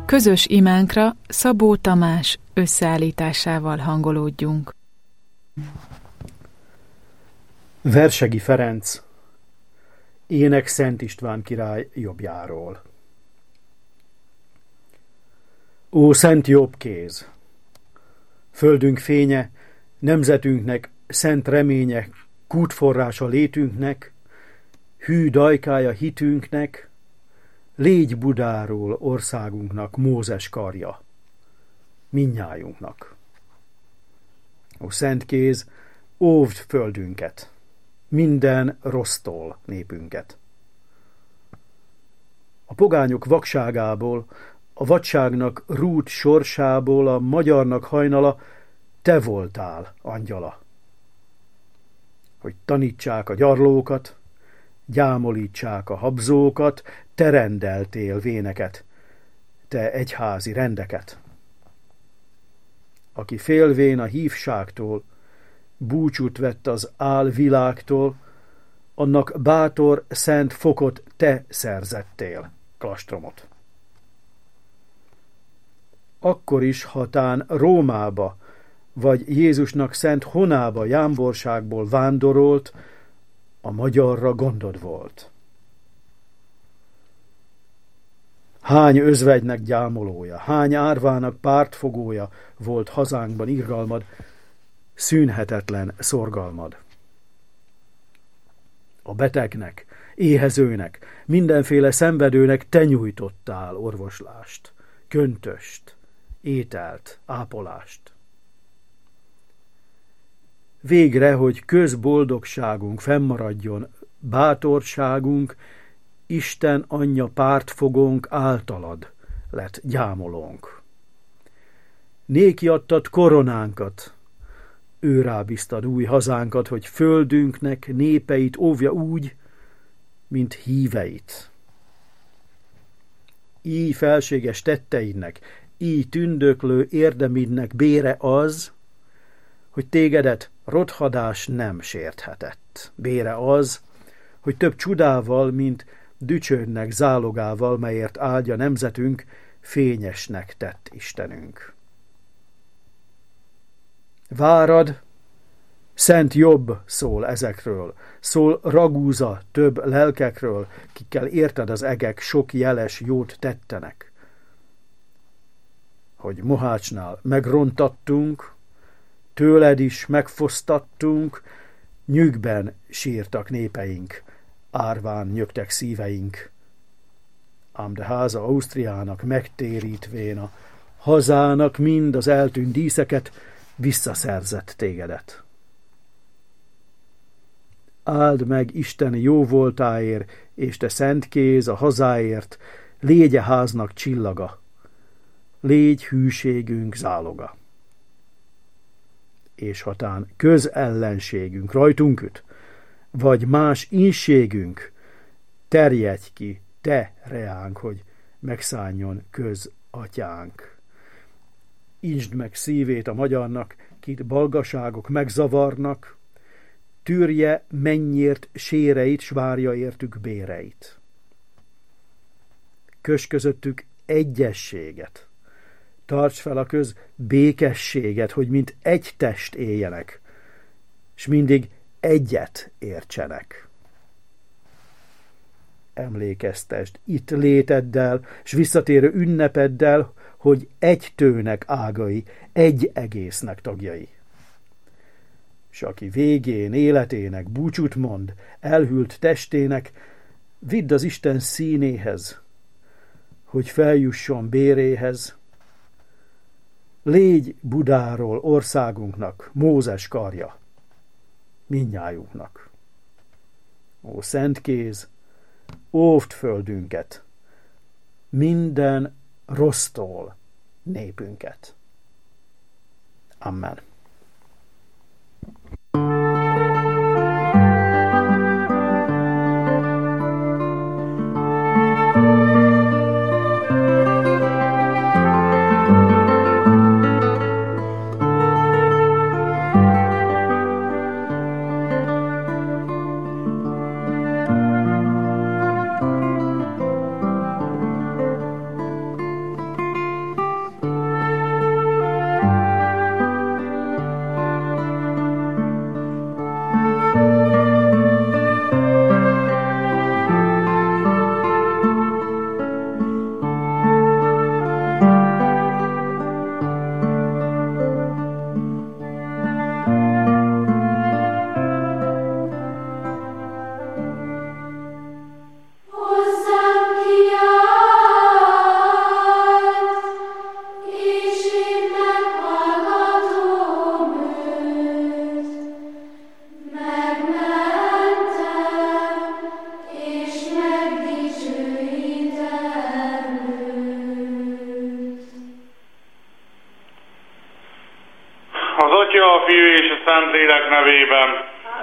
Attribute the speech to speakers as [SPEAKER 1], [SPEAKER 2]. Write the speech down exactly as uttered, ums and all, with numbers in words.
[SPEAKER 1] Közös imánkra Szabó Tamás összeállításával hangolódjunk.
[SPEAKER 2] Versegi Ferenc, ének Szent István király jobbjáról. Ó, szent jobbkéz! Földünk fénye, nemzetünknek szent reménye, kútforrása létünknek, hű dajkája hitünknek, légy Budáról országunknak Mózes karja, mindnyájunknak. Ó, szent kéz, óvd földünket, minden rossztól népünket. A pogányok vakságából, a vadságnak rút sorsából, a magyarnak hajnala, te voltál, angyala. Hogy tanítsák a gyarlókat, gyámolítsák a habzókat, te rendeltél véneket, te egyházi rendeket. Aki félvén a hívságtól, búcsút vett az álvilágtól, annak bátor, szent fokot te szerzettél, klastromot. Akkor is, ha tán Rómába, vagy Jézusnak szent honába jámborságból vándorolt, a magyarra gondod volt. Hány özvegynek gyámolója, hány árvának pártfogója volt hazánkban irgalmad, szűnhetetlen szorgalmad. A betegnek, éhezőnek, mindenféle szenvedőnek te nyújtottál orvoslást, köntöst, ételt, ápolást. Végre, hogy közboldogságunk fennmaradjon, bátorságunk, Isten anyja pártfogónk általad lett gyámolónk. Néki adtad koronánkat, ő rábíztad új hazánkat, hogy földünknek népeit óvja úgy, mint híveit. Így felséges tetteidnek, így tündöklő érdemidnek bére az, hogy tégedet rothadás nem sérthetett. Bére az, hogy több csodával, mint dücsödnek zálogával, melyért áldja nemzetünk, fényesnek tett Istenünk. Várad, szent jobb szól ezekről, szól ragúza több lelkekről, kikkel érted az egek sok jeles jót tettenek. Hogy Mohácsnál megrontattunk, tőled is megfosztattunk, nyűgben sírtak népeink, árván nyögtek szíveink. Ám de háza Ausztriának megtérítvén a hazának mind az eltűnt díszeket, visszaszerzett tégedet. Áld meg Isten jó voltáért, és te szent kéz a hazáért, légy a háznak csillaga, légy hűségünk záloga. És hatán közellenségünk rajtunk üt, vagy más ínségünk, terjedj ki te reánk, hogy megszálljon közatyánk. Intsd meg szívét a magyarnak, kit balgaságok megzavarnak, tűrje mennyért séreit, s várja értük béreit. Köss közöttük egyességet, tarts fel a köz békességet, hogy mint egy test éljenek, s mindig egyet értsenek. Emlékeztesd itt léteddel, s visszatérő ünnepeddel, hogy egy tőnek ágai, egy egésznek tagjai. S aki végén életének búcsút mond, elhűlt testének, vidd az Isten színéhez, hogy feljusson béréhez. Légy Budáról országunknak Mózes karja, mindnyájunknak. Ó, szent kéz, óvd földünket, minden rossztól népünket. Amen.
[SPEAKER 3] Atya, a Fiú és a Szentlélek nevében.